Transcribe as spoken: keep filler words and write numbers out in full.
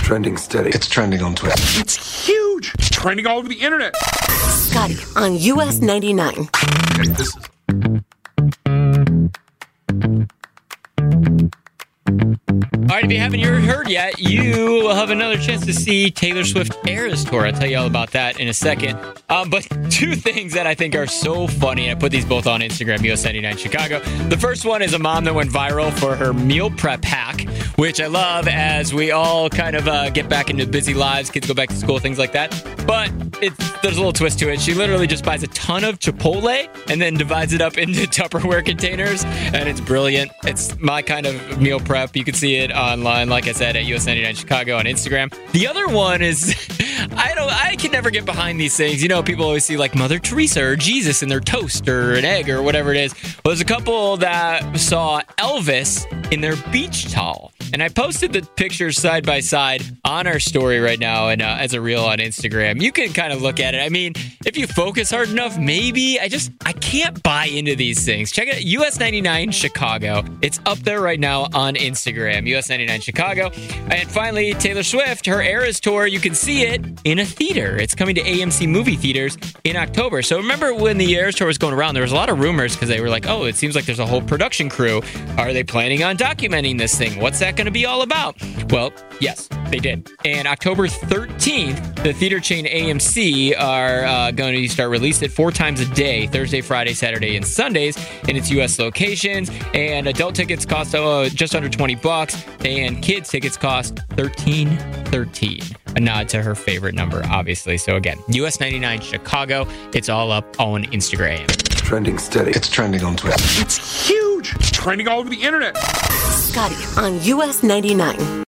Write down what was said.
Trending steady. It's trending on Twitter. It's huge. It's trending all over the internet. Scotty on U S ninety-nine. Okay, this is... All right, if you haven't heard yet, you will have another chance to see Taylor Swift Eras Tour. I'll tell you all about that in a second. Um, but two things that I think are so funny, and I put these both on Instagram, U S ninety-nine Chicago. The first one is a mom that went viral for her meal prep hack, which I love as we all kind of uh, get back into busy lives, kids go back to school, things like that. But it's, there's a little twist to it. She literally just buys a ton of Chipotle and then divides it up into Tupperware containers, and it's brilliant. It's my kind of meal prep. You can see it online, like I said, at U S ninety-nine Chicago on Instagram. The other one is, I don't, I can never get behind these things. You know, people always see like Mother Teresa or Jesus in their toast or an egg or whatever it is. Well, there's a couple that saw Elvis in their beach towel. And I posted the pictures side by side on our story right now and uh, as a reel on Instagram. You can kind of look at it. I mean, if you focus hard enough, maybe. I just, I can't buy into these things. Check it out, U S ninety-nine Chicago. It's up there right now on Instagram, U S ninety-nine Chicago. And finally, Taylor Swift, her Eras Tour, you can see it in a theater. It's coming to A M C movie theaters in October. So remember when the Eras Tour was going around, there was a lot of rumors because they were like, oh, it seems like there's a whole production crew. Are they planning on documenting this thing? What's that going to be all about? Well, yes, they did. And October thirteenth, the theater chain A M C are uh, going to start release it four times a day, Thursday, Friday, Saturday, and Sundays in its U S locations. And adult tickets cost uh, just under twenty bucks, and kids tickets cost thirteen thirteen. A nod to her favorite number, obviously. So again, U S ninety-nine Chicago. It's all up on Instagram. Trending steady. It's trending on Twitter. It's huge. It's trending all over the internet. Scotty on U S ninety-nine.